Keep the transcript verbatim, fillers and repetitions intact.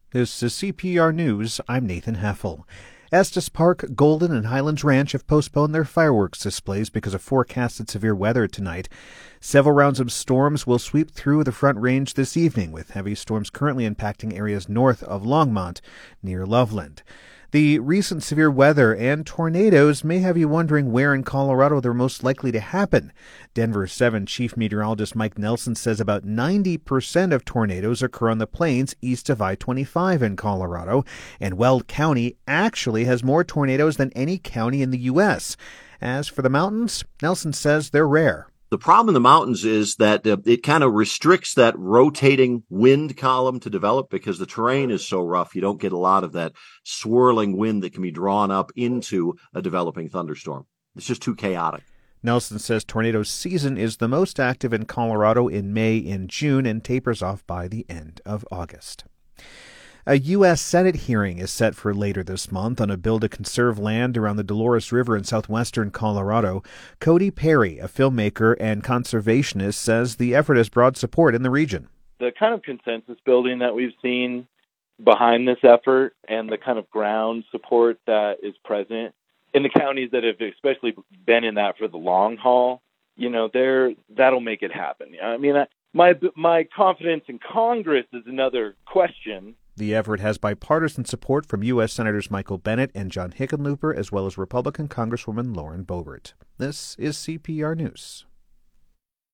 This is C P R News. I'm Nathan Heffel. Estes Park, Golden, and Highlands Ranch have postponed their fireworks displays because of forecasted severe weather tonight. Several rounds of storms will sweep through the Front Range this evening, with heavy storms currently impacting areas north of Longmont near Loveland. The recent severe weather and tornadoes may have you wondering where in Colorado they're most likely to happen. Denver seven Chief Meteorologist Mike Nelson says about ninety percent of tornadoes occur on the plains east of I twenty-five in Colorado, and Weld County actually has more tornadoes than any county in the U S. As for the mountains, Nelson says they're rare. The problem in the mountains is that uh, it kind of restricts that rotating wind column to develop because the terrain is so rough. You don't get a lot of that swirling wind that can be drawn up into a developing thunderstorm. It's just too chaotic. Nelson says tornado season is the most active in Colorado in May and June and tapers off by the end of August. A U S Senate hearing is set for later this month on a bill to conserve land around the Dolores River in southwestern Colorado. Cody Perry, a filmmaker and conservationist, says the effort has broad support in the region. The kind of consensus building that we've seen behind this effort and the kind of ground support that is present in the counties that have especially been in that for the long haul, you know, there that'll make it happen. I mean, my my confidence in Congress is another question. The effort has bipartisan support from U S Senators Michael Bennet and John Hickenlooper, as well as Republican Congresswoman Lauren Boebert. This is C P R News.